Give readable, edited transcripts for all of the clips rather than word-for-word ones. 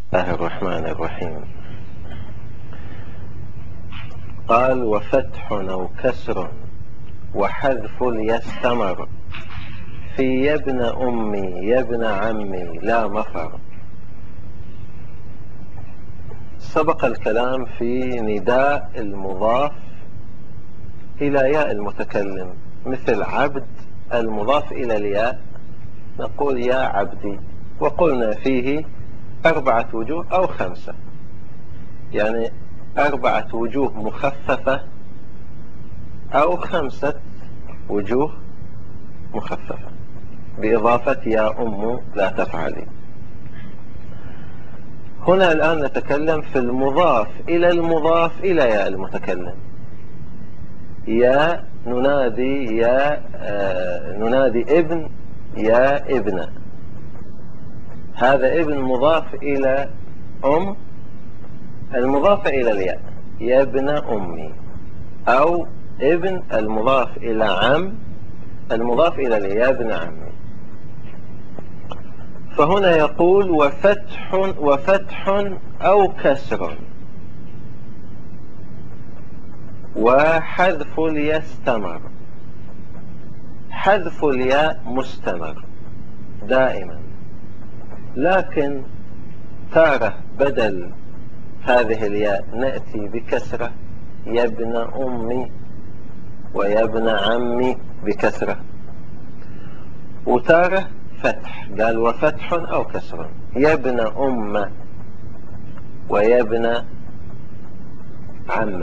الله الرحمن الرحيم. قال: وفتح أو كسر وحذف ليستمر في يا ابن أمي يا ابن عمي لا مفر. سبق الكلام في نداء المضاف إلى ياء المتكلم، مثل عبد المضاف إلى الياء نقول يا عبدي، وقلنا فيه 4 وجوه أو 5، يعني 4 وجوه مخففة أو 5 وجوه مخففة بإضافة يا أم لا تفعلي. هنا الآن نتكلم في المضاف إلى المضاف إلى ياء المتكلم. يا ننادي ننادي ابن يا ابن، هذا ابن مضاف إلى أم المضاف إلى الياء يا ابن أمي، أو ابن المضاف إلى عم المضاف إلى الياء يا ابن عمي. فهنا يقول وفتح أو كسر وحذف ليستمر. حذف الياء مستمر دائما، لكن تارة بدل هذه الياء نأتي بكسرة يا ابن أمي ويا ابن عمي بكسرة، وتارة فتح، قال وفتح أو كسر يا ابن أم ويا ابن عم.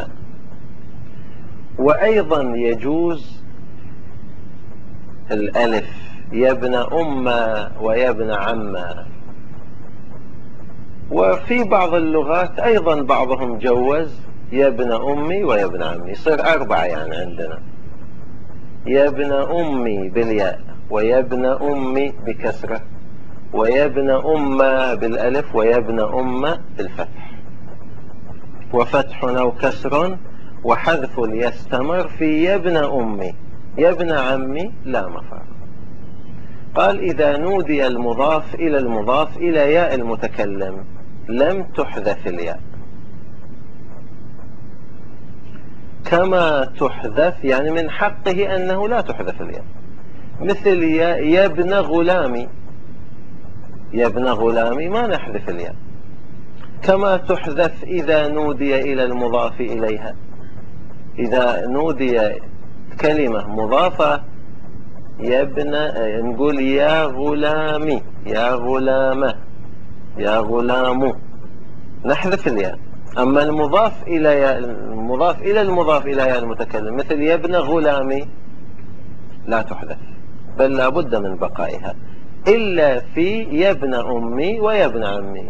وأيضا يجوز الألف يا ابن أم ويا ابن عم. وفي بعض اللغات أيضا بعضهم جوز يا ابن أمي ويا ابن عمي، يصير 4 يعني عندنا يا ابن أمي بالياء ويا ابن أمي بكسرة ويا ابن أم بالألف ويا ابن أم بالفتح. وفتح أو كسر وحذف ليستمر في يا ابن أمي يا ابن عمي لا مفر. قال: إذا نودي المضاف إلى المضاف إلى ياء المتكلم لم تحذف الياء، كما تحذف يعني من حقه أنه لا تحذف الياء، مثل يا ابن غلامي، يا ابن غلامي ما نحذف الياء. كما تحذف إذا نودي إلى المضاف إليها، إذا نودي كلمة مضافة يا ابن نقول يا غلامي يا غلامة يا غلام، نحذف الياء. أما المضاف إلى المضاف إلى ياء المتكلم مثل يا ابن غلامي لا تحذف، بل لا بد من بقائها، إلا في يا ابن أمي ويا ابن عمي،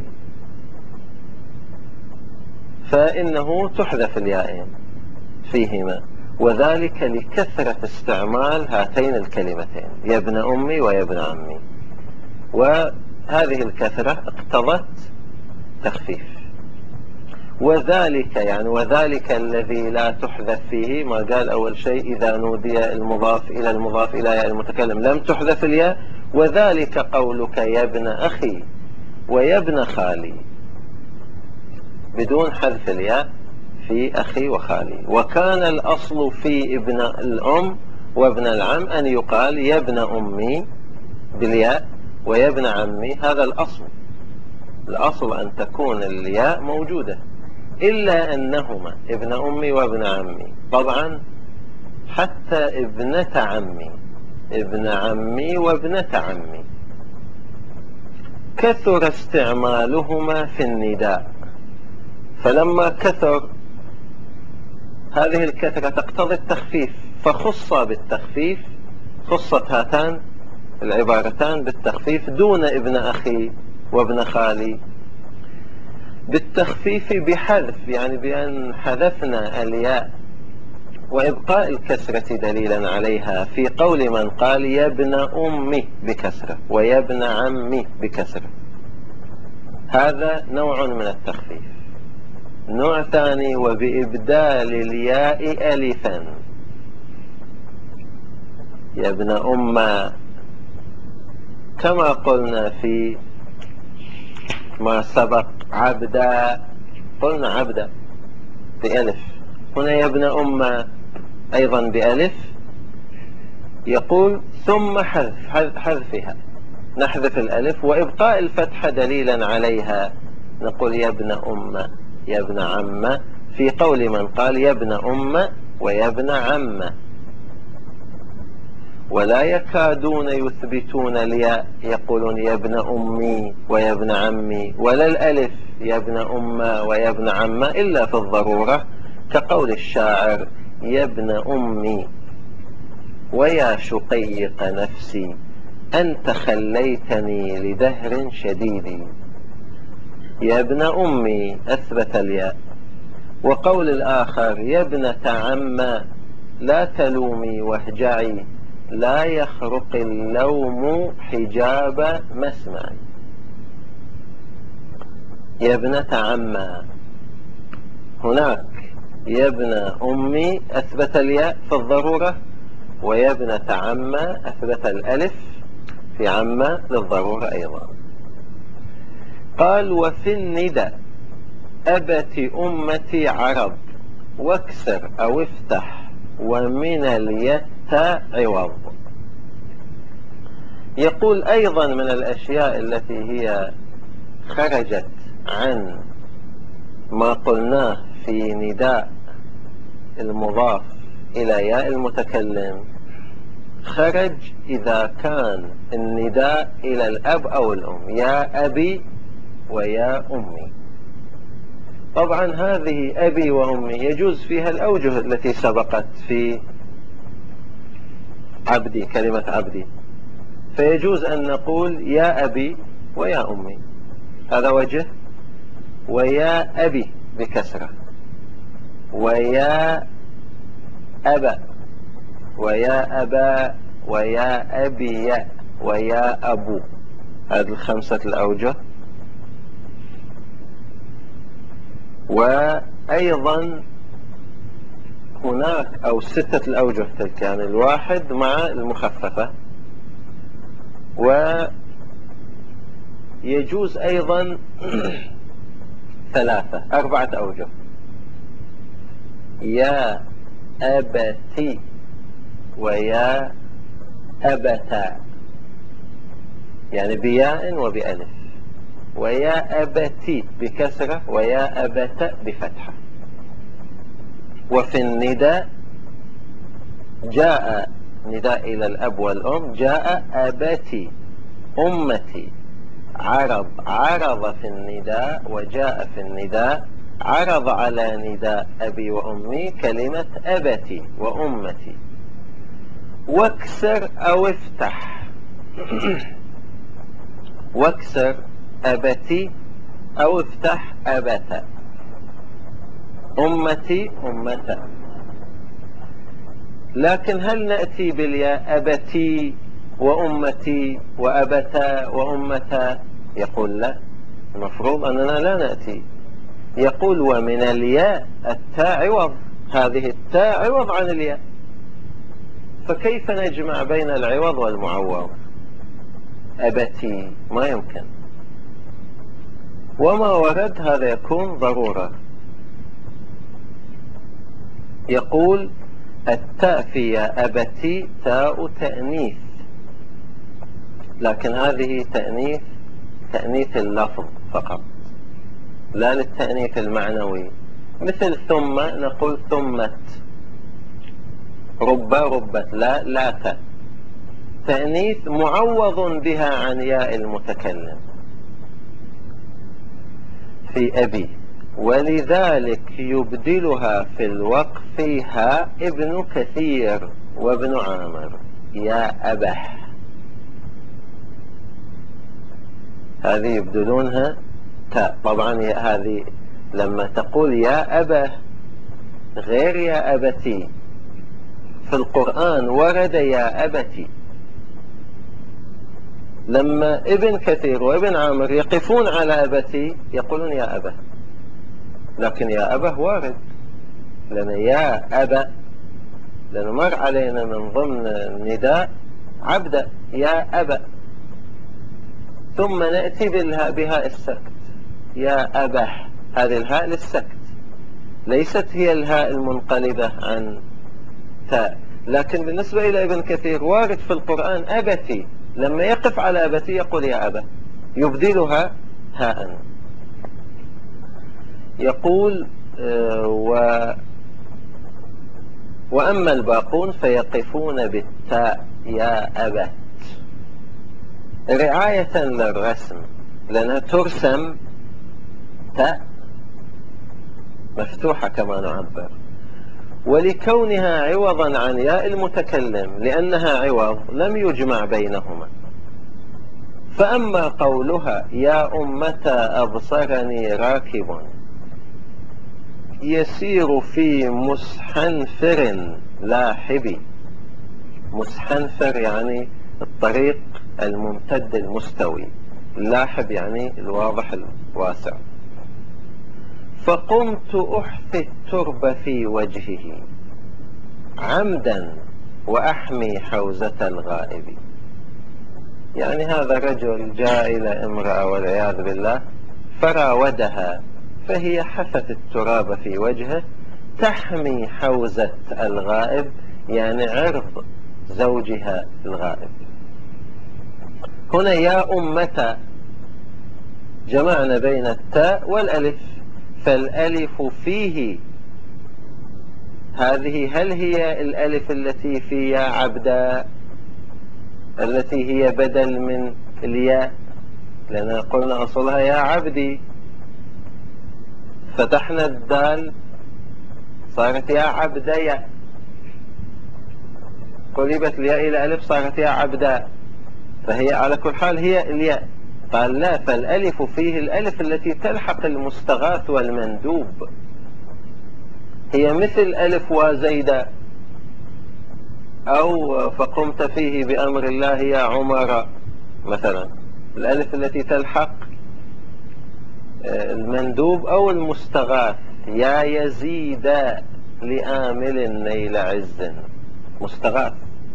فإنه تحذف الياءين فيهما، وذلك لكثرة استعمال هاتين الكلمتين يا ابن أمي ويا ابن عمي، وهذه الكثرة اقتضت تخفيف. وذلك الذي لا تحذف فيه، ما قال أول شيء إذا نودي المضاف إلى ياء المتكلم لم تحذف الياء، وذلك قولك يا ابن أخي ويا ابن خالي بدون حذف الياء في أخي وخالي. وكان الأصل في ابن الأم وابن العم أن يقال يا ابن أمي بالياء ويا ابن عمي، هذا الأصل أن تكون الياء موجودة، إلا أنهما ابن أمي وابن عمي، طبعا حتى ابنة عمي، ابن عمي وابنة عمي كثر استعمالهما في النداء، فلما كثر هذه الكثرة تقتضي التخفيف، فخص بالتخفيف، خصت هاتان العبارتان بالتخفيف دون ابن أخي وابن خالي، بالتخفيف بحذف، يعني بأن حذفنا الياء وإبقاء الكسرة دليلا عليها في قول من قال يا ابن أمي بكسرة ويا ابن عمي بكسرة، هذا نوع من التخفيف. نوع ثاني وبإبدال الياء ألفا، يا ابن أم، كما قلنا في ما سبق عبدا، قلنا عبدا بألف. هنا يا ابن أم أيضا بألف. يقول ثم حذفها، نحذف الألف وإبقاء الفتحة دليلا عليها، نقول يا ابن أم، يا ابن عم، في قول من قال يا ابن أم ويا ابن عم. ولا يكادون يثبتون الياء، يقولون يا ابن أمي ويا ابن عمي، ولا الألف يا ابن أم ويا ابن عم إلا في الضرورة، كقول الشاعر يا ابن أمي ويا شقيق نفسي أنت خليتني لدهر شديد. يا ابن أمي أثبت الياء. وقول الآخر يا ابنة عم لا تلومي واهجعي لا يخرق اللوم حجاب مسمعي. يا ابنة عم، هناك يا ابن أمي أثبت الياء في الضرورة، ويا ابنة عم أثبت الألف في عم للضرورة أيضا. قال وفي الندى أبت أمتي عرب واكسر أو افتح ومن اليت عوض. يقول أيضا من الأشياء التي هي خرجت عن ما قلناه في نداء المضاف إلى ياء المتكلم، خرج إذا كان النداء إلى الأب أو الأم، يا أبي ويا أمي. طبعا هذه أبي وأمي يجوز فيها الأوجه التي سبقت في عبدي، كلمة عبدي، فيجوز أن نقول يا أبي ويا أمي، هذا وجه، ويا أبي بكسرة، ويا أبا، ويا أبا، ويا أبي، ويا أبو، هذه الخمسة الأوجه. وأيضا هناك أو ستة الأوجه تلك، يعني الواحد مع المخففة. ويجوز أيضا ثلاثة، أربعة أوجه، يا أبتي ويا أبتا، يعني بياء وبألف، ويا أبتي بكسرة، ويا أبت بفتحة. وفي النداء جاء نداء إلى الأب والأم، جاء أبتي أمتي عرض، عرض في النداء، وجاء في النداء عرض على نداء أبي وأمي كلمة أبتي وأمتي. واكسر أو افتح واكسر أبتي أو افتح أبتا، أمتي أمتا. لكن هل نأتي بالياء أبتي وأمتي وأبتا وأمتا؟ يقول لا، المفروض أننا لا نأتي. يقول ومن الياء التاء عوض، هذه التاء عوض عن الياء، فكيف نجمع بين العوض والمعوض؟ أبتي ما يمكن، وما ورد هذا يكون ضرورة. يقول التاء في يا أبتي تاء تأنيث، لكن هذه تأنيث اللفظ فقط، لا للتأنيث المعنوي. مثل ثم نقول ثمت، رب ربت، لا لا، تأنيث معوض بها عن ياء المتكلم في أبي، ولذلك يبدلها في الوقف ها ابن كثير وابن عامر، يا أبح، هذه يبدلونها تاء. طبعا هذه لما تقول يا أبه غير يا أبتي، في القرآن ورد يا أبتي، لما ابن كثير وابن عامر يقفون على أبتي يقولون يا أبه، لكن يا أبه وارد، لأن يا أبا، لأنه مر علينا من ضمن النداء عبدا يا أبا، ثم نأتي بها السكت، يا أبه، هذه الهاء للسكت، ليست هي الهاء المنقلبة عن تاء. لكن بالنسبة إلى ابن كثير وارد في القرآن أبتي، لما يقف على أبتي يقول يا أبه، يبدلها هاء. يقول وأما الباقون فيقفون بالتاء يا أبت رعاية للرسم، لأنها ترسم تاء مفتوحة كما نعبر، ولكونها عوضا عن ياء المتكلم لأنها عوض لم يجمع بينهما. فأما قولها يا أمة أبصرني راكب يسير في مسحنفر لاحب، مسحنفر يعني الطريق الممتد المستوي، اللاحب يعني الواضح الواسع. فقمت أحثي الترب في وجهه عمدا وأحمي حوزة الغائب. يعني هذا رجل جاء إلى امرأة والعياذ بالله فراودها، فهي حثت التراب في وجهه تحمي حوزة الغائب، يعني عرض زوجها الغائب. هنا يا أمة جمعنا بين التاء والألف، فالألف فيه هذه هل هي الألف التي في يا عبدا التي هي بدل من الياء؟ لأن قلنا أصلها يا عبدي، فتحنا الدال صارت يا عبدي، قلبت الياء إلى ألف صارت يا عبدا، فهي على كل حال هي الياء. قال لا، فالألف فيه الألف التي تلحق المستغاث والمندوب، هي مثل ألف وزيدا، أو فقمت فيه بأمر الله يا عمر مثلا، الألف التي تلحق المندوب أو المستغاث، يا يزيد لآمل نيل عز، مستغاث.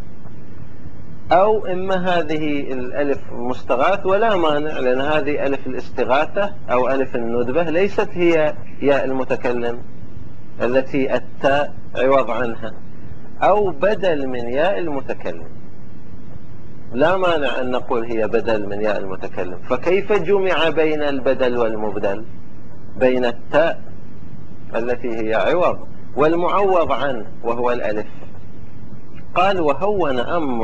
أو إما هذه الألف مستغاث ولا مانع، لأن هذه ألف الاستغاثة أو ألف الندبة ليست هي ياء المتكلم التي التاء عوض عنها، أو بدل من ياء المتكلم، لا مانع أن نقول هي بدل من ياء المتكلم. فكيف جمع بين البدل والمبدل؟ بين التاء التي هي عوض والمعوض عنه وهو الألف. قال وهون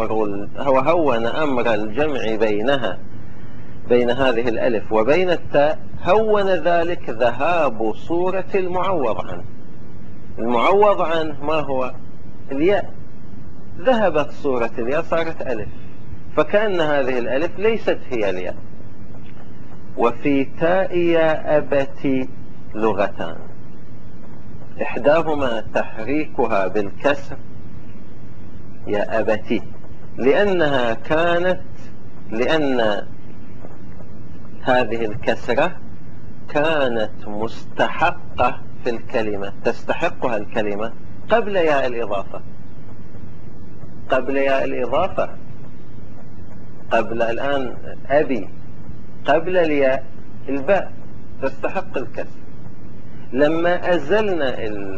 أمر الجمع بينها، بين هذه الألف وبين التاء، هون ذلك ذهاب صورة المعوض عنه. المعوض عنه ما هو؟ الياء، ذهبت صورة الياء صارت ألف، فكأن هذه الألف ليست هي الياء. وفي تاء يا أبت لغتان، إحداهما تحريكها بالكسر يا أبتي، لأن هذه الكسرة كانت مستحقة في الكلمة، تستحقها الكلمة قبل ياء الإضافة، قبل ياء الإضافة، قبل الآن أبي، قبل الياء الباء تستحق الكسر. لما أزلنا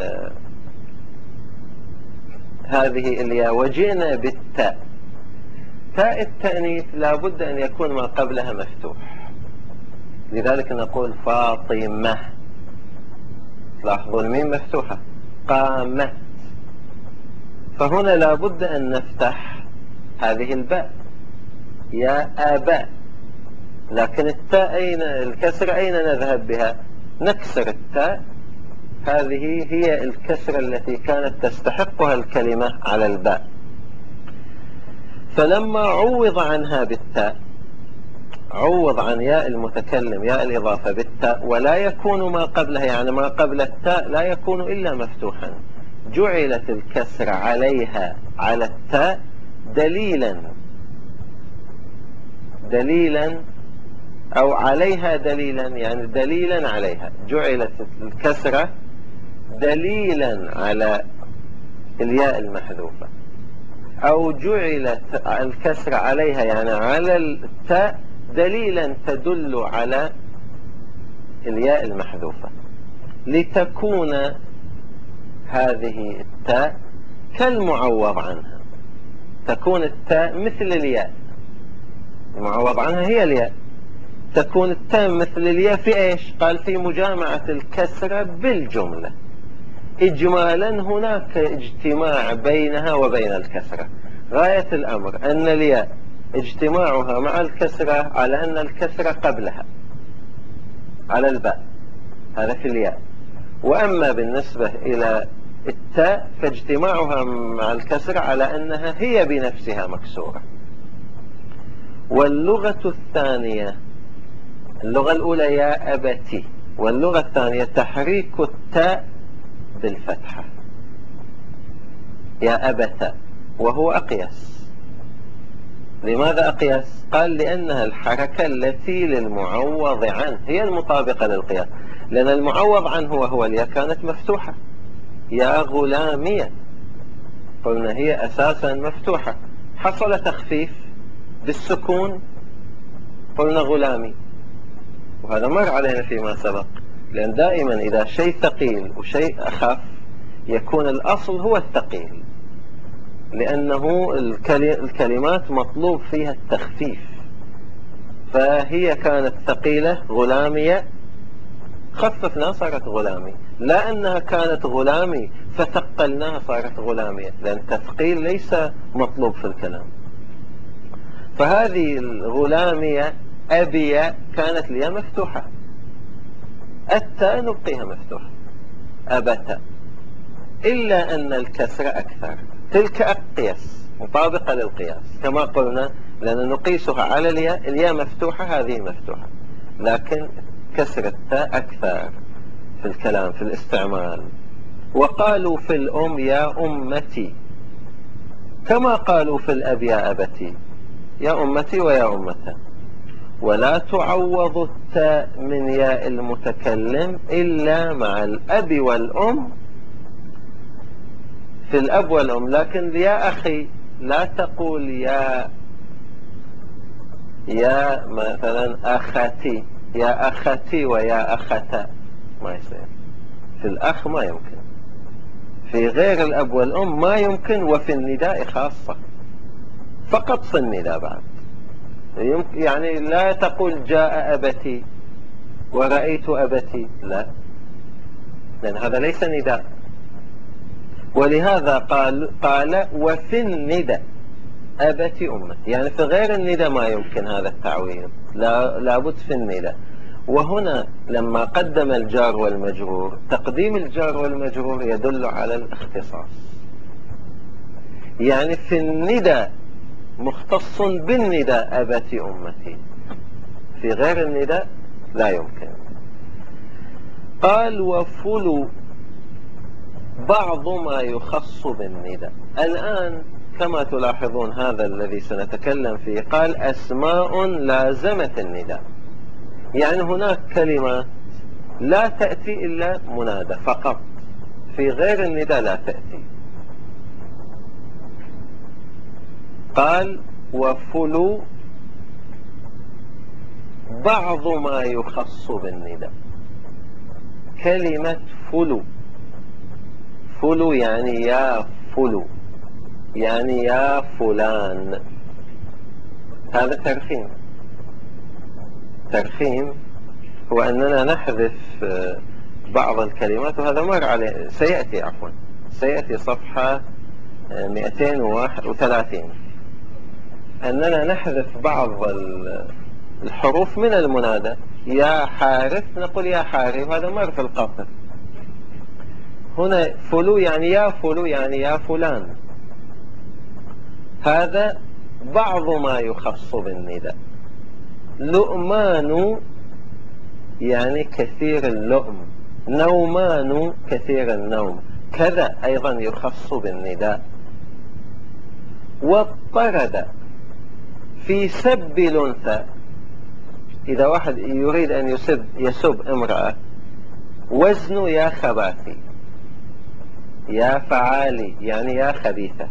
هذه الياء وجئنا بالتاء، تاء التأنيث لابد أن يكون ما قبلها مفتوح، لذلك نقول فاطمة، لاحظوا الميم مفتوحة، قامت، فهنا لابد أن نفتح هذه الباء يا آباء. لكن التاء أين الكسر، أين نذهب بها؟ نكسر التاء، هذه هي الكسرة التي كانت تستحقها الكلمة على الباء. فلما عوض عنها بالتاء، عوض عن ياء المتكلم ياء الإضافة بالتاء، ولا يكون ما قبلها، يعني ما قبل التاء لا يكون إلا مفتوحا، جعلت الكسر عليها على التاء دليلا أو عليها دليلا، يعني دليلا عليها، جعلت الكسرة دليلا على الياء المحذوفة، أو جعلت الكسر عليها يعني على التاء دليلا تدل على الياء المحذوفة لتكون هذه التاء كالمعوض عنها، تكون التاء مثل الياء، المعوض عنها هي الياء، تكون التاء مثل الياء في ايش؟ قال في مجامعة الكسرة بالجملة. إجمالا هناك اجتماع بينها وبين الكسرة، غاية الأمر أن الياء اجتماعها مع الكسرة على أن الكسرة قبلها على الباء، هذا في الياء. وأما بالنسبة إلى التاء فاجتماعها مع الكسرة على أنها هي بنفسها مكسورة. واللغة الثانية، اللغة الأولى يا أبتي، واللغة الثانية تحريك التاء بالفتحة يا أبتا، وهو أقيس. لماذا أقيس؟ قال لأنها الحركة التي للمعوض عنه هي المطابقة للقياس، لأن المعوض عنه وهو الياء كانت مفتوحة، يا غلامية، قلنا هي أساسا مفتوحة، حصل تخفيف بالسكون قلنا غلامي، وهذا مر علينا فيما سبق. لأن دائما إذا شيء ثقيل وشيء أخف يكون الأصل هو الثقيل، لأنه الكلمات مطلوب فيها التخفيف، فهي كانت ثقيلة غلامية خففنا صارت غلامي، لا أنها كانت غلامي فثقلناها صارت غلامية، لأن التثقيل ليس مطلوب في الكلام. فهذه الغلامية أبية كانت لي مفتوحة، التاء نبقيها مفتوحة أبتا، إلا أن الكسر أكثر، تلك أقيس مطابقة للقياس كما قلنا، لأن نقيسها على الياء، الياء مفتوحة هذه مفتوحة، لكن كسر التاء أكثر في الكلام في الاستعمال. وقالوا في الأم يا أمتي كما قالوا في الأب يا أبتي، يا أمتي ويا أمته. ولا تعوض التاء من ياء المتكلم إلا مع الأب والأم في الأب والأم، لكن يا أخي لا تقول يا مثلا أختي، يا أختي ويا أختا، ما يصير في الأخ، ما يمكن في غير الأب والأم ما يمكن، وفي النداء خاصة، فقط في النداء بعد يعني لا تقول جاء أبتي ورأيت أبتي، لا، لأن هذا ليس نداء. ولهذا قال وفي النداء أبتي أمتي، يعني في غير النداء ما يمكن هذا التعويض، لابد في النداء. وهنا لما قدم الجار والمجرور، تقديم الجار والمجرور يدل على الاختصاص، يعني في النداء مختص بالنداء أبتي أمتي، في غير النداء لا يمكن. قال وفلو بعض ما يخص بالنداء. الآن كما تلاحظون هذا الذي سنتكلم فيه، قال أسماء لازمت النداء، يعني هناك كلمات لا تأتي إلا منادى فقط، في غير النداء لا تأتي. قال وفلو بعض ما يخص بالنداء. كلمة فلو، فلو يعني يا فلو، يعني يا فلان، هذا ترخيم. ترخيم هو أننا نحذف بعض الكلمات، وهذا مر عليه سيأتي، عفوا سيأتي صفحة 231، أننا نحذف بعض الحروف من المنادى. يا حارث نقول يا حارث، وهذا مر في القصر. هنا فلو يعني يا فلو يعني يا فلان، هذا بعض ما يخص بالنداء. لؤمان يعني كثير اللؤم، نومان كثير النوم، كذا أيضا يخص بالنداء. واضطرد في سب الأنثى، إذا واحد يريد أن يسب امرأة، وزن يا خباثي، يا فعالي يعني يا خبيثة.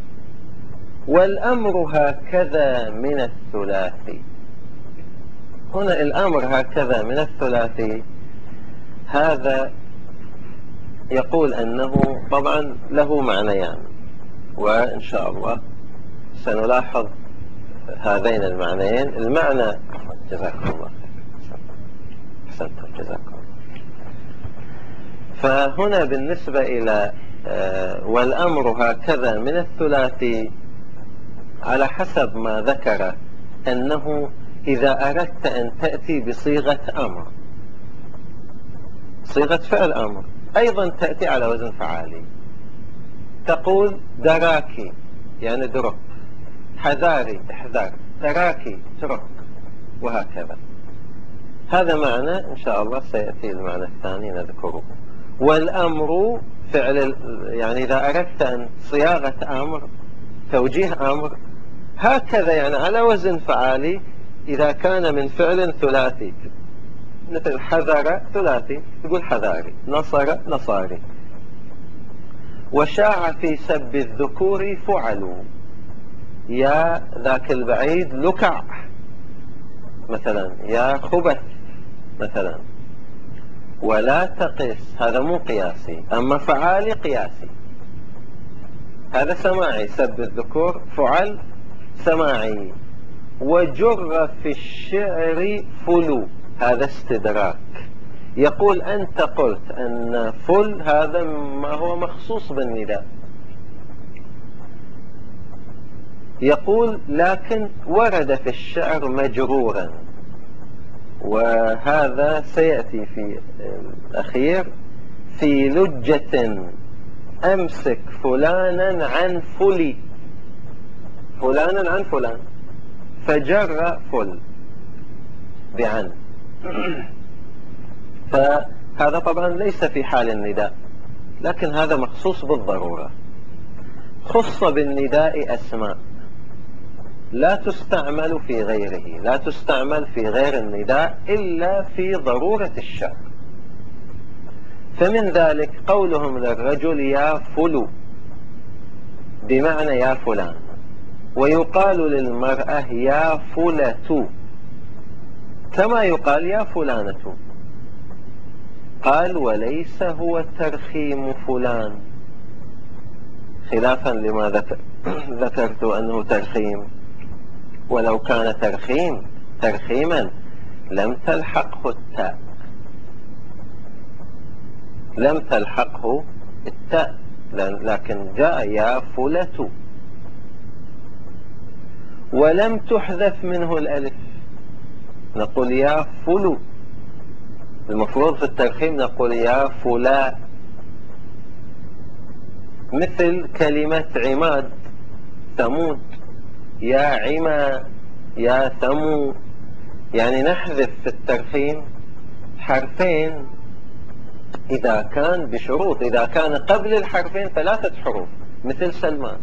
والأمر هكذا من الثلاثي، هنا الأمر هكذا من الثلاثي، هذا يقول أنه طبعا له معنيان، وإن شاء الله سنلاحظ هذين المعنيين. المعنى، جزاكم الله خير، أحسنتم، جزاكم الله. فهنا بالنسبة إلى والأمر هكذا من الثلاثي، على حسب ما ذكر أنه إذا أردت أن تأتي بصيغة أمر، صيغة فعل أمر، أيضا تأتي على وزن فعالي، تقول دراكي يعني درك، حذاري احذر، تراكي ترك، وهكذا. هذا معنى، إن شاء الله سيأتي المعنى الثاني نذكره. والأمر فعل، يعني إذا أردت أن صياغة أمر، توجيه أمر، هكذا يعني على وزن فعالي إذا كان من فعل ثلاثي، مثل حذر ثلاثي يقول حذاري، نصر نصاري. وشاع في سب الذكور فعلوا، يا ذاك البعيد لكع مثلا، يا خبث مثلا. ولا تقس، هذا مو قياسي، أما فعالي قياسي، هذا سماعي، سب الذكور فعل سماعي. وجر في الشعر فلو، هذا استدراك، يقول أنت قلت أن فل هذا ما هو مخصوص بالنداء، يقول لكن ورد في الشعر مجرورا، وهذا سيأتي في الأخير. في لجة أمسك فلانا عن فلي، فلانا عن فلان، فجر فل بعن. فهذا طبعا ليس في حال النداء، لكن هذا مخصوص بالضرورة. خص بالنداء أسماء لا تستعمل في غيره، لا تستعمل في غير النداء إلا في ضرورة الشعر. فمن ذلك قولهم للرجل يا فلو، بمعنى يا فلان. ويقال للمرأة يا فلة، كما يقال يا فلانة. قال وليس هو ترخيم فلان، خلافا لما ذكرت أنه ترخيم. ولو كان ترخيما لم تلحقه التاء، لم تلحقه التاء، لكن جاء يا فلة. ولم تحذف منه الألف، نقول يا فلو. المفروض في الترخيم نقول يا فلا، مثل كلمة عماد ثمود، يا عما، يا ثمو. يعني نحذف في الترخيم حرفين إذا كان بشروط، إذا كان قبل الحرفين 3 حروف، مثل سلمان.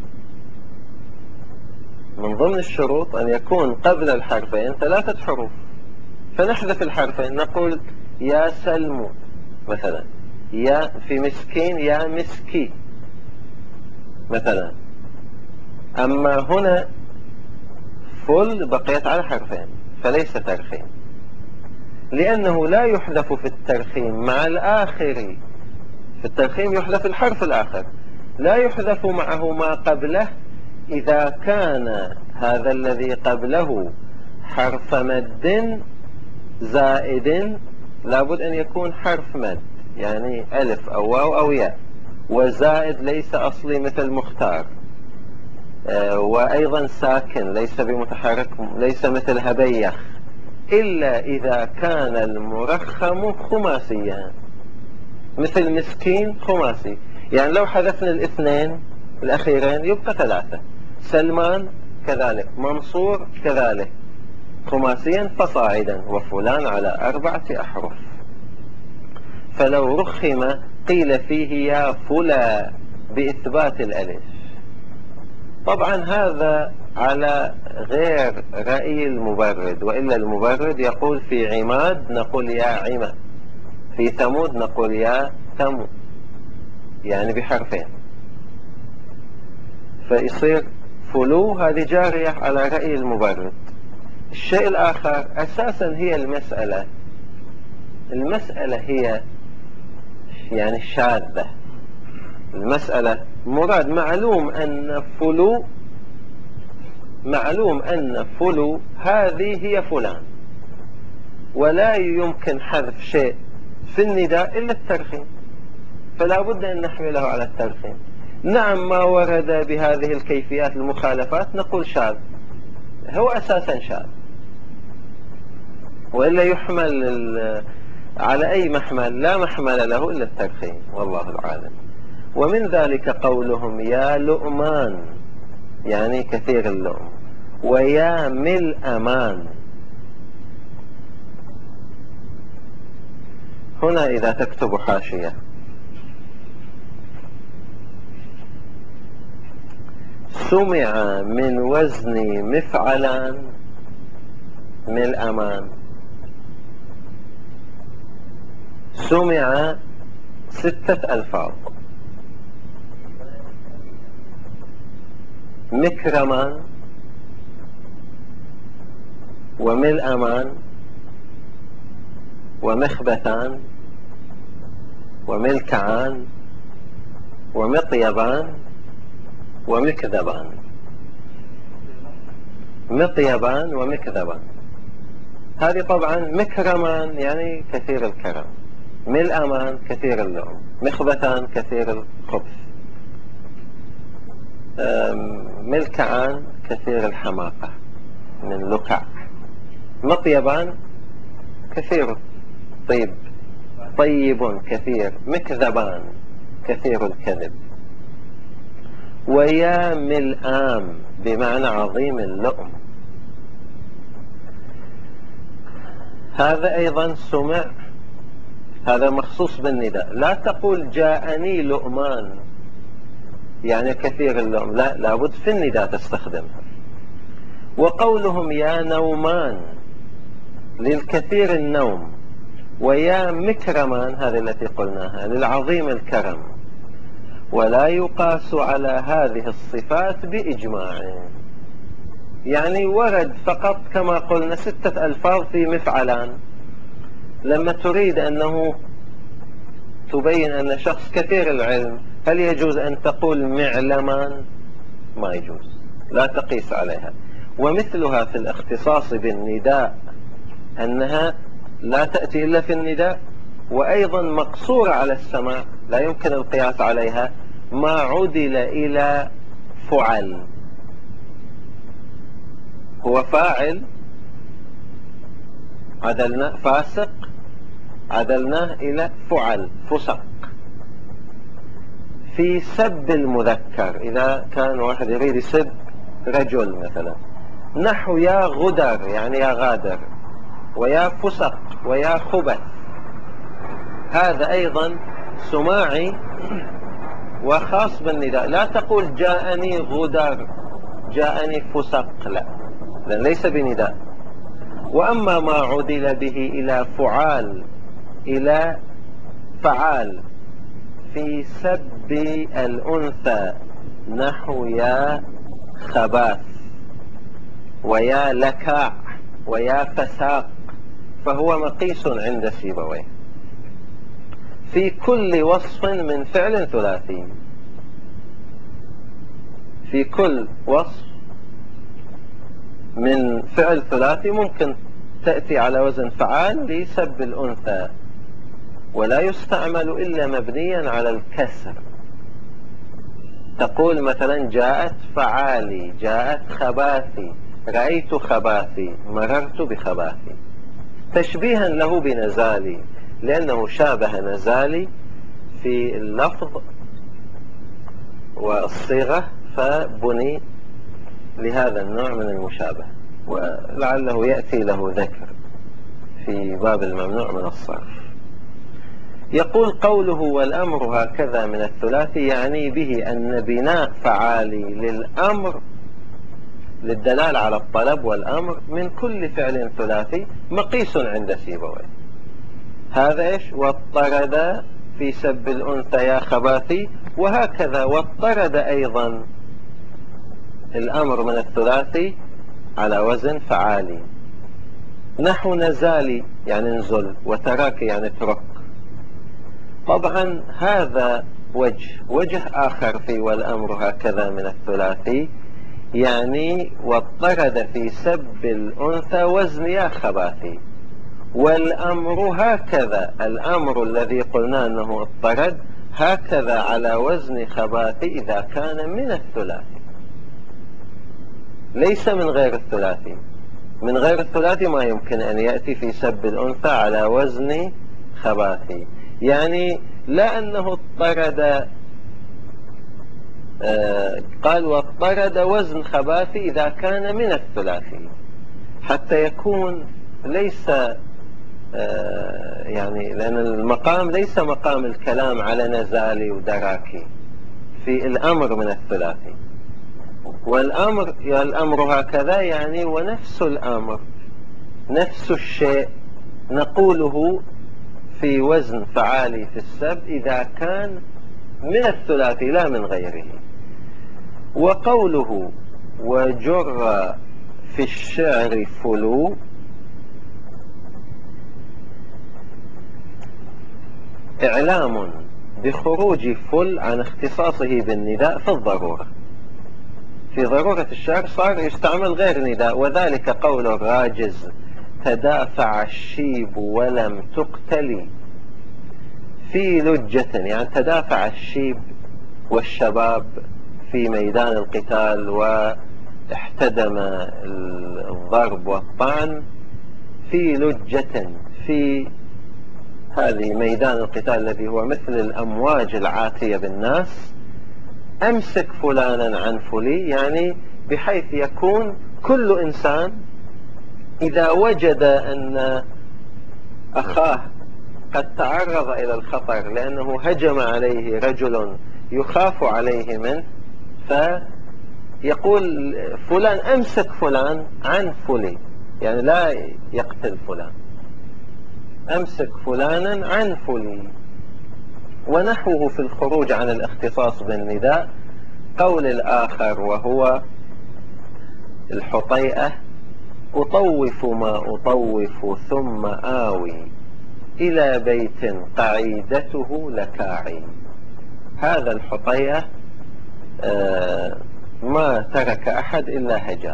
من ضمن الشروط أن يكون قبل الحرفين 3 حروف، فنحذف الحرفين، نقول يا سلم مثلا، يا في مسكين يا مسكي مثلا. أما هنا فل بقيت على حرفين، فليس ترخيم، لأنه لا يحذف في الترخيم مع الآخر. في الترخيم يحذف الحرف الآخر، لا يحذف معه ما قبله إذا كان هذا الذي قبله حرف مد زائد، لابد أن يكون حرف مد، يعني ألف أو واو أو ياء، وزائد ليس أصلي مثل مختار، وأيضا ساكن ليس بمتحرك، ليس مثل هبيخ، إلا إذا كان المرخم خماسيا، مثل مسكين خماسي. يعني لو حذفنا الاثنين الأخيرين يبقى 3. سلمان كذلك، منصور كذلك، خماسيا فصاعدا، وفلان على 4 أحرف. فلو رخم قيل فيه يا فلا بإثبات الألف. طبعا هذا على غير رأي المبرد، وإلا المبرد يقول في عماد نقول يا عمى، في ثمود نقول يا ثمو، يعني بحرفين، فيصير فلو هذه جارية على رأي المبرد. الشيء الآخر أساسا هي المسألة هي يعني شاذة. المسألة مراد معلوم أن فلو هذه هي فلان، ولا يمكن حذف شيء في النداء إلا الترخيم، فلا بد أن نحمله على الترخيم. نعم، ما ورد بهذه الكيفيات المخالفات نقول شاذ، هو أساسا شاذ، وإلا يحمل على أي محمل؟ لا محمل له إلا الترخيم، والله العالم. ومن ذلك قولهم يا لؤمان، يعني كثير اللؤم، ويا ملأمان. هنا إذا تكتب حاشية سمع من وزن مفعلان ملأمان، سمع 6 ألفاظ: مكرمان وملأمان ومخبتان وملكعان ومطيبان ومكذبان. مطيبان ومكذبان، هذه طبعا مكرمان يعني كثير الكرم، ملأمان كثير اللؤم، مخبتان كثير الخبث، ملكعان كثير الحماقة من لكع، مطيبان كثير طيب، طيب كثير، مكذبان كثير الكذب. ويا ملآم بمعنى عظيم اللؤم، هذا أيضا سمع، هذا مخصوص بالنداء. لا تقول جاءني لؤمان يعني كثير اللؤم، لا، لابد في النداء تستخدمها. وقولهم يا نومان للكثير النوم، ويا مكرمان هذه التي قلناها للعظيم الكرم، ولا يقاس على هذه الصفات بإجماع. يعني ورد فقط كما قلنا 6 ألفاظ في مفعلان. لما تريد أنه تبين أن شخص كثير العلم، هل يجوز أن تقول معلمان؟ ما يجوز، لا تقيس عليها. ومثلها في الاختصاص بالنداء أنها لا تأتي إلا في النداء، وأيضا مقصورة على السماع، لا يمكن القياس عليها. ما عدل إلى فعل، هو فاعل عدلنا، فاسق عدلناه إلى فعل، فسق. في سب المذكر، إذا كان واحد يريد يسب رجل مثلا، نحو يا غدر يعني يا غادر، ويا فسق ويا خبث، هذا أيضا سماعي وخاص بالنداء. لا تقول جاءني غدر جاءني فسق، لا، لأن ليس بنداء. وأما ما عدل به إلى فعال، إلى فعال في سب الأنثى، نحو يا خباث ويا لكاع ويا فساق، فهو مقيس عند سيبويه في كل وصف من فعل ثلاثي. في كل وصف من فعل ثلاثي ممكن تأتي على وزن فعال لسب الأنثى، ولا يستعمل إلا مبنيا على الكسر. تقول مثلا جاءت فعالي، جاءت خباثي، رأيت خباثي، مررت بخباثي، تشبيها له بنزالي، لأنه شابه نزالي في اللفظ والصيغة، فبني لهذا النوع من المشابه، ولعله يأتي له ذكر في باب الممنوع من الصرف. يقول قوله والأمر هكذا من الثلاثي، يعني به أن بناء فعالي للأمر للدلالة على الطلب والأمر من كل فعل ثلاثي مقيس عند سيبويه. هذا إيش؟ واضطرد في سب الأنثى يا خباثي، وهكذا واضطرد أيضا الأمر من الثلاثي على وزن فعالي. نحو نزالي يعني انزل، وتراك يعني اترك. طبعا هذا وجه آخر في والأمر هكذا من الثلاثي، يعني واضطرد في سب الأنثى وزن يا خباثي. والأمر هكذا، الأمر الذي قلنا أنه اضطرد هكذا على وزن خباثي إذا كان من الثلاثي، ليس من غير الثلاثي. من غير الثلاثي ما يمكن أن يأتي في سب الأنثى على وزن خباثي. يعني لا أنه اضطرد، قال واضطرد وزن خباثي إذا كان من الثلاثي، حتى يكون ليس يعني لأن المقام ليس مقام الكلام على نزالي ودراكي في الأمر من الثلاثي. والأمر هكذا يعني ونفس الأمر نفس الشيء نقوله في وزن فعالي في السب إذا كان من الثلاثي لا من غيره. وقوله وجر في الشعر فلو، إعلام بخروج فل عن اختصاصه بالنداء في الضرورة. في ضرورة الشعر صار يستعمل غير نداء، وذلك قول الراجز تدافع الشيب ولم تقتلي في لجة، يعني تدافع الشيب والشباب في ميدان القتال واحتدم الضرب والطعن في لجة، في هذه ميدان القتال الذي هو مثل الأمواج العاتية بالناس. أمسك فلانا عن فلي، يعني بحيث يكون كل إنسان إذا وجد أن أخاه قد تعرض إلى الخطر لأنه هجم عليه رجل يخاف عليه منه، فيقول فلان أمسك فلان عن فلي، يعني لا يقتل فلان، أمسك فلانا عن فلي. ونحوه في الخروج عن الاختصاص بالنداء قول الآخر وهو الحطيئة أطوف ما أطوف ثم آوي إلى بيت قعيدته لكاعي. هذا الحطيئة ما ترك أحد إلا هجاه.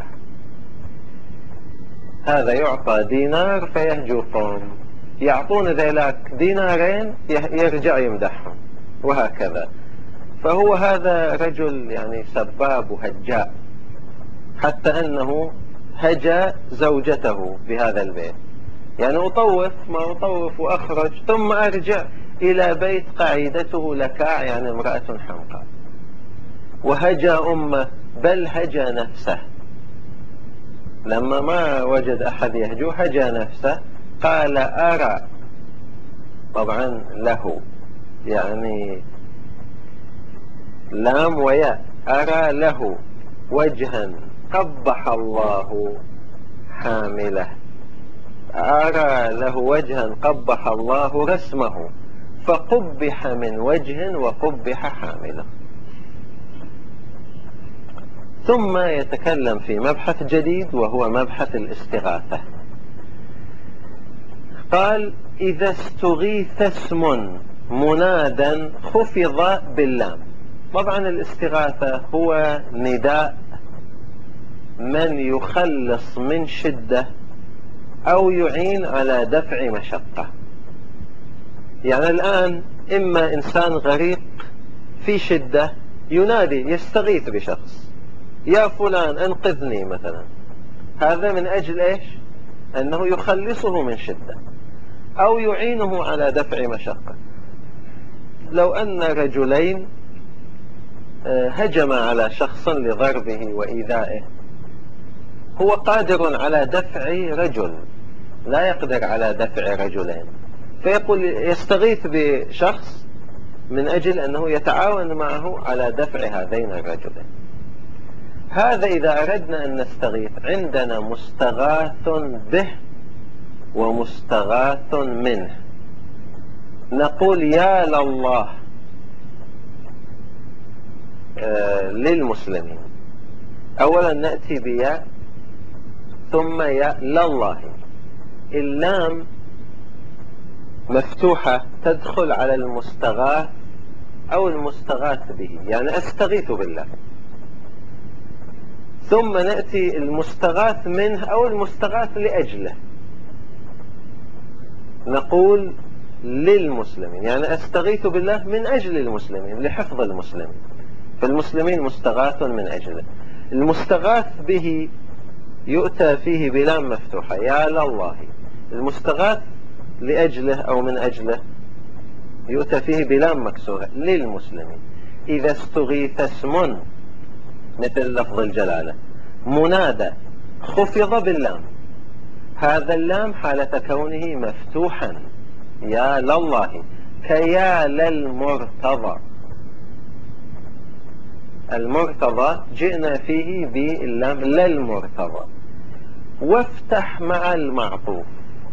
هذا يعطى دينار فيهجو قوم، يعطون ذيلاك دينارين يرجع يمدحهم، وهكذا. فهو هذا رجل يعني سباب وهجاء، حتى أنه هجى زوجته بهذا البيت، يعني أطوف ما أطوف وأخرج ثم أرجع إلى بيت قعيدته لكاع، يعني امرأة حمقاء. وهجى أمه، بل هجى نفسه، لما ما وجد أحد يهجو هجى نفسه. قال أرى، طبعا له يعني لام وياء، أرى له وجها قبح الله حامله، أرى له وجها قبح الله رسمه، فقبح من وجه وقبح حامله. ثم يتكلم في مبحث جديد وهو مبحث الاستغاثة. قال إذا استغيث اسم منادا خفض باللام. طبعا الاستغاثة هو نداء من يخلص من شدة أو يعين على دفع مشقة. يعني الآن إما إنسان غريق في شدة ينادي يستغيث بشخص، يا فلان انقذني مثلا، هذا من أجل إيش؟ أنه يخلصه من شدة أو يعينه على دفع مشقة. لو أن رجلين هجم على شخص لضربه وإيذائه، هو قادر على دفع رجل، لا يقدر على دفع رجلين، فيقول يستغيث بشخص من أجل أنه يتعاون معه على دفع هذين الرجلين. هذا إذا أردنا أن نستغيث عندنا مستغاث به ومستغاث منه. نقول يا لله للمسلمين، أولا نأتي بيا ثم يا لله، اللام مفتوحة تدخل على المستغاث أو المستغاث به، يعني أستغيث بالله، ثم نأتي المستغاث منه أو المستغاث لأجله، نقول للمسلمين، يعني أستغيث بالله من أجل المسلمين لحفظ المسلمين، فالمسلمين مستغاث من أجله. المستغاث به يؤتى فيه بلام مفتوحة، يا لله. المستغاث لأجله أو من أجله يؤتى فيه بلام مكسورة، للمسلمين. إذا استغيث اسم مثل لفظ الجلالة منادى خفض باللام، هذا اللام حالة كونه مفتوحا، يا لله، كيا للمرتضى. المرتضى جئنا فيه باللام للمرتضى. وافتح مع المعطوف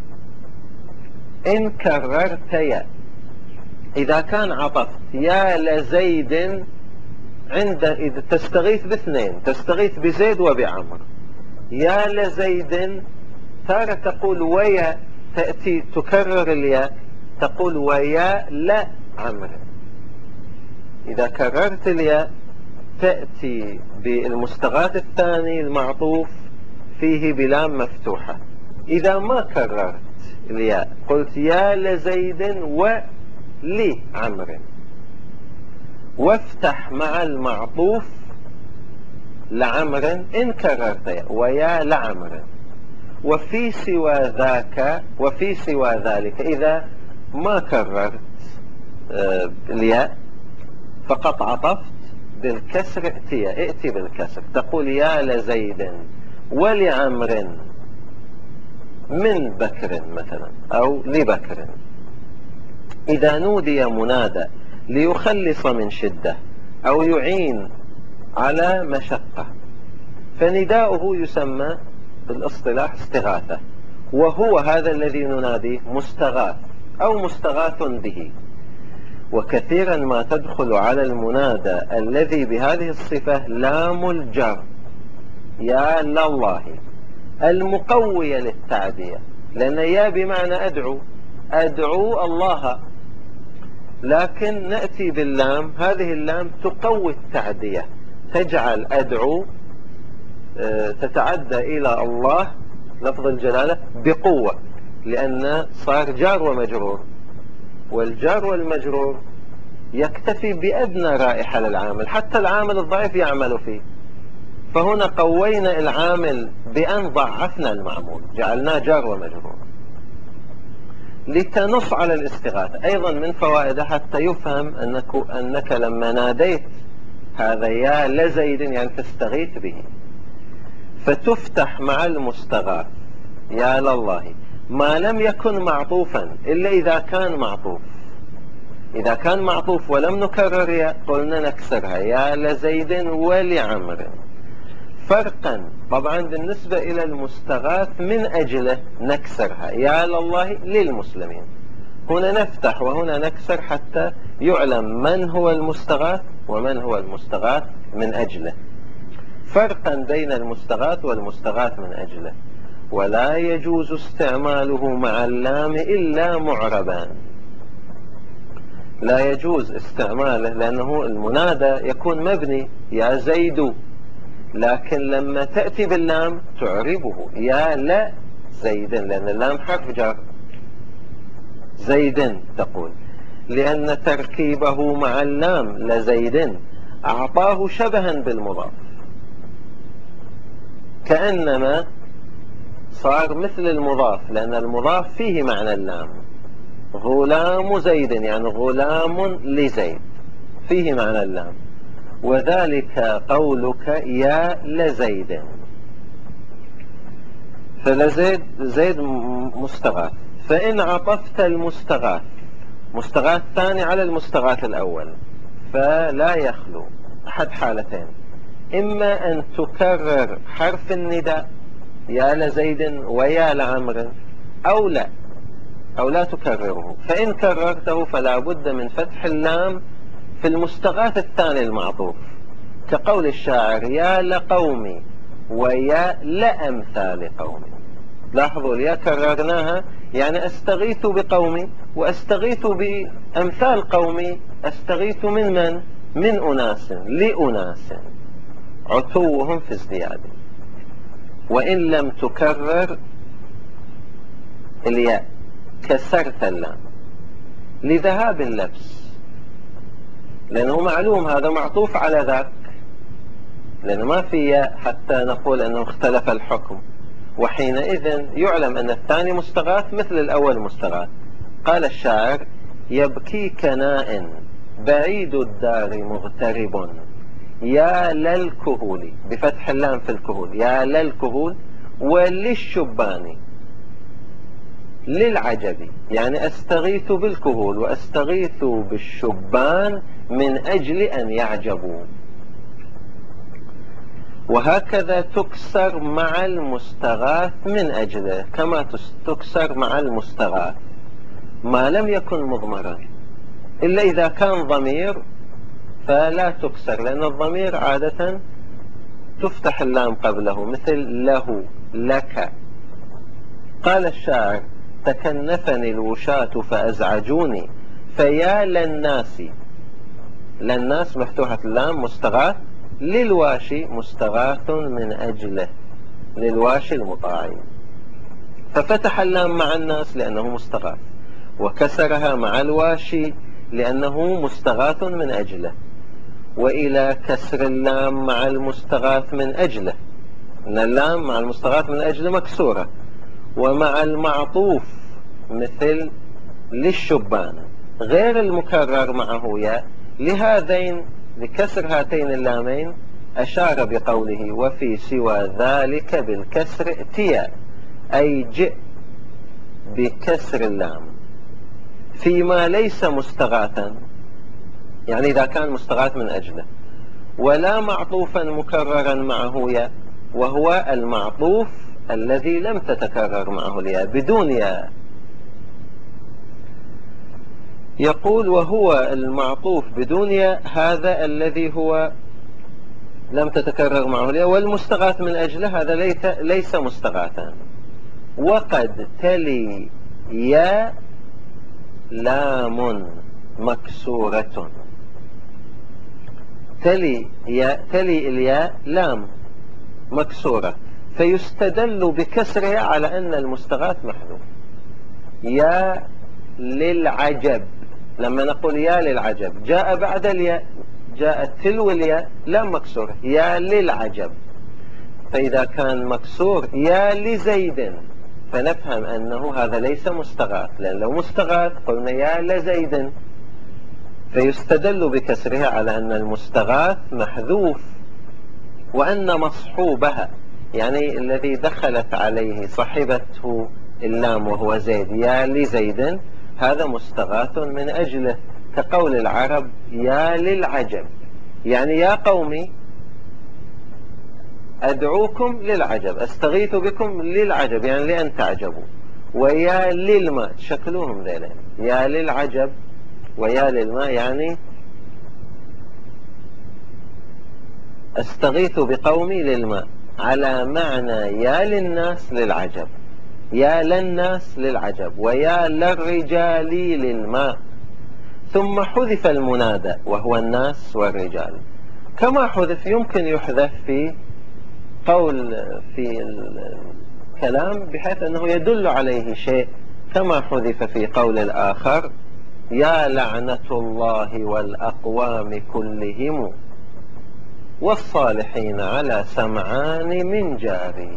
إن كررت يا، إذا كان عطفت يا لزيد إذا تستغيث باثنين، تستغيث بزيد وبعمر، يا لزيد تارة تقول ويا، تأتي تكرر الياء تقول ويا لا عمر. إذا كررت الياء تأتي بالمستغاث الثاني المعطوف فيه بلام مفتوحة. إذا ما كررت الياء قلت يا لزيد ولي عمر، وافتح مع المعطوف لعمر إن كررت يا، ويا لعمر. وفي سوى ذلك إذا ما كررت الياء فقط عطفت بالكسر ائتي بالكسر، تقول يا لزيد ولعمر من بكر مثلا أو لبكر. إذا نودي منادى ليخلص من شدة أو يعين على مشقة فنداؤه يسمى بالاصطلاح استغاثة، وهو هذا الذي نناديه مستغاث أو مستغاث به. وكثيرا ما تدخل على المنادى الذي بهذه الصفة لام الجر، يا لله، المقوية للتعدية، لأن يا بمعنى أدعو الله، لكن نأتي باللام، هذه اللام تقوي التعدية، تجعل أدعو تتعدى إلى الله لفظ الجلالة بقوة، لأن صار جار ومجرور، والجار والمجرور يكتفي بأدنى رائحة للعامل، حتى العامل الضعيف يعمل فيه. فهنا قوينا العامل بأن ضعفنا المعمول، جعلناه جار ومجرور لتنص على الاستغاثة. أيضا من فوائده حتى يفهم أنك لما ناديت هذا يا لزيد يعني تستغيث به، فتفتح مع المستغاث يا لله ما لم يكن معطوفا إلا إذا كان معطوف. إذا كان معطوف ولم نكرر يا قلنا نكسرها، يا لزيد ولعمر. فرقا طبعا بالنسبة إلى المستغاث من أجله نكسرها، يا لله للمسلمين. هنا نفتح وهنا نكسر حتى يعلم من هو المستغاث ومن هو المستغاث من أجله، فرقا بين المستغاث والمستغاث من أجله. ولا يجوز استعماله مع اللام إلا معربان، لا يجوز استعماله لأنه المنادى يكون مبني يا زيد، لكن لما تأتي باللام تعربه يا لا زيد، لأن اللام حرف جر، زيد تقول، لأن تركيبه مع اللام لزيد أعطاه شبها بالمضاف، كأنما صار مثل المضاف، لأن المضاف فيه معنى اللام. غلام زيد يعني غلام لزيد فيه معنى اللام، وذلك قولك يا لزيد. زيد مستغاث، فإن عطفت المستغاث مستغاث ثاني على المستغاث الأول فلا يخلو أحد حالتين، إما أن تكرر حرف النداء يا لزيد ويا لعمر، أو لا تكرره. فإن كررته فلا بد من فتح اللام في المستغاث الثاني المعطوف، كقول الشاعر يا لقومي ويا لأمثال قومي. لاحظوا الياء كررناها، يعني أستغيث بقومي، وأستغيث بأمثال قومي. أستغيث من؟ من أناس، لأناس عتوهم في ازدياد. وإن لم تكرر الياء كسرت اللام لذهاب اللبس، لأنه معلوم هذا معطوف على ذاك، لأنه ما في ياء حتى نقول أنه اختلف الحكم، وحينئذ يعلم أن الثاني مستغاث مثل الأول مستغاث. قال الشاعر: يبكيك ناء بعيد الدار مغترب، يا للكهول، بفتح اللام في الكهول، يا للكهول، وللشبان للعجب، يعني أستغيث بالكهول وأستغيث بالشبان من أجل أن يعجبوا. وهكذا تكسر مع المستغاث من أجله، كما تكسر مع المستغاث ما لم يكن مضمرا، إلا إذا كان ضمير فلا تكسر، لأن الضمير عادة تفتح اللام قبله، مثل له، لك. قال الشاعر: تكنفني الوشاة فأزعجوني، فيا للناس، للناس مفتوحة اللام مستغاث، للواشي مستغاث من أجله، للواشي المطاعين، ففتح اللام مع الناس لأنه مستغاث، وكسرها مع الواشي لأنه مستغاث من أجله. وإلى كسر اللام مع المستغاث من أجله، إن اللام مع المستغاث من أجله مكسورة، ومع المعطوف مثل للشبان غير المكرر معه ياء، لهذين، لكسر هاتين اللامين أشار بقوله: وفي سوى ذلك بالكسر ائتيا، أي جئ بكسر اللام فيما ليس مستغاثا، يعني إذا كان مستغاث من أجله، ولا معطوفا مكررا معه ياء، وهو المعطوف الذي لم تتكرر معه الياء بدون ياء. يقول: وهو المعطوف بدون ياء هذا الذي هو لم تتكرر معه الياء، والمستغاث من أجله هذا ليس مستغاثا. وقد تلي ياء لام مكسورة، تلي الياء لام مكسورة، فيستدل بكسرها على أن المستغاث محذوف. يا للعجب، لما نقول يا للعجب جاء بعد الياء، جاءت تلو الياء لام مكسورة، يا للعجب. فإذا كان مكسور يا لزيد فنفهم أنه هذا ليس مستغاث، لأن لو مستغاث قلنا يا لزيد، فيستدل بكسرها على أن المستغاث محذوف، وأن مصحوبها، يعني الذي دخلت عليه صحبته اللام وهو زيد، يا لزيد، هذا مستغاث من أجله، كقول العرب: يا للعجب، يعني يا قومي أدعوكم للعجب، أستغيث بكم للعجب، يعني لأن تعجبوا. ويا للماء، شكلوهم ذيلين، يا للعجب ويا للماء، يعني أستغيث بقومي للماء، على معنى يا للناس للعجب، يا للناس للعجب، ويا للرجال للماء. ثم حذف المنادى وهو الناس والرجال، كما حذف يمكن يحذف في قول في الكلام بحيث أنه يدل عليه شيء، كما حذف في قول الآخر: يا لعنة الله والأقوام كلهم والصالحين على سمعان من جاري.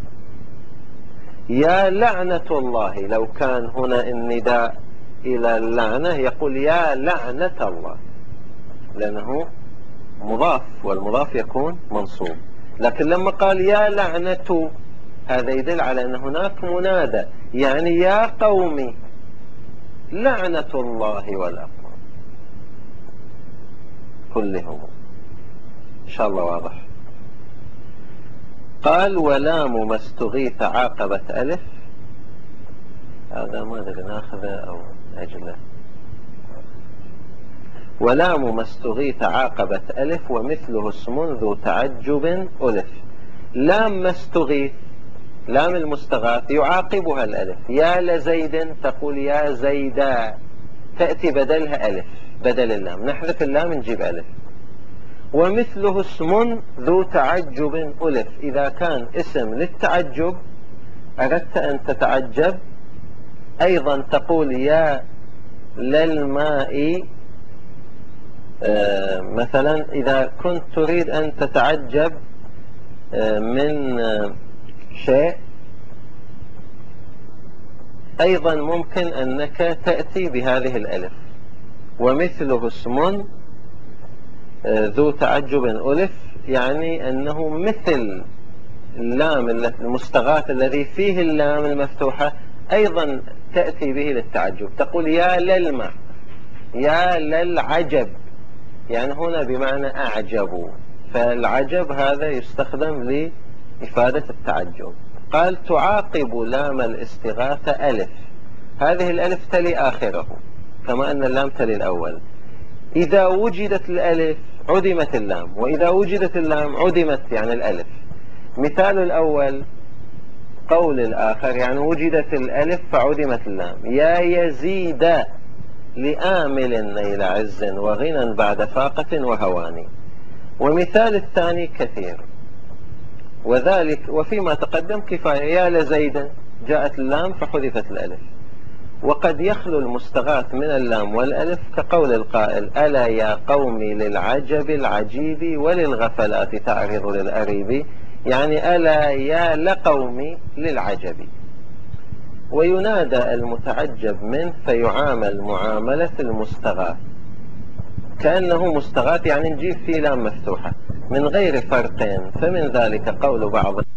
يا لعنة الله، لو كان هنا النداء إلى اللعنة يقول يا لعنة الله، لأنه مضاف والمضاف يكون منصوب، لكن لما قال يا لعنة هذا يدل على أن هناك منادى، يعني يا قوم لعنة الله والأقوام كلهم. إن شاء الله واضح. قال: ولام ما استغيث عاقبة ألف، هذا ما أدري ناخذه أو أجله. ولام ما استغيث عاقبة ألف، ومثله اسم ذو تعجب ألف. لام ما استغيث لام المستغاث يعاقبها الألف. يا لزيد تقول يا زيدا، تأتي بدلها ألف بدل اللام، نحذف اللام نجيب ألف. ومثله اسم ذو تعجب ألف، إذا كان اسم للتعجب أردت أن تتعجب أيضا تقول يا للماء. مثلا إذا كنت تريد أن تتعجب من شيء أيضا ممكن أنك تأتي بهذه الألف. ومثله اسم ذو تعجب ألف، يعني أنه مثل اللام المستغاث الذي فيه اللام المفتوحة أيضا تأتي به للتعجب، تقول يا للماء، يا للعجب، يعني هنا بمعنى أعجب، فالعجب هذا يستخدم لإفادة التعجب. قال تعاقب لام الاستغاثة ألف، هذه الألف تلي آخره كما أن اللام تلي الأول. إذا وجدت الألف عدمت اللام، وإذا وجدت اللام عدمت يعني الألف. مثال الأول قول الآخر، يعني وجدت الألف فعدمت اللام، يا يزيد لآمل نيل عز وغنى بعد فاقة وهوان. ومثال الثاني كثير، وذلك وفيما تقدم كفاية، يا لزيدا جاءت اللام فحذفت الألف. وقد يخلو المستغاث من اللام والألف كقول القائل ألا يا قومي للعجب العجيب وللغفلات تعرض للأريب، يعني ألا يا لقومي للعجب. وينادى المتعجب منه فيعامل معاملة المستغاث كأنه مستغاث، يعني نجيب فيه لام مفتوحة من غير فرق. فمن ذلك قول بعض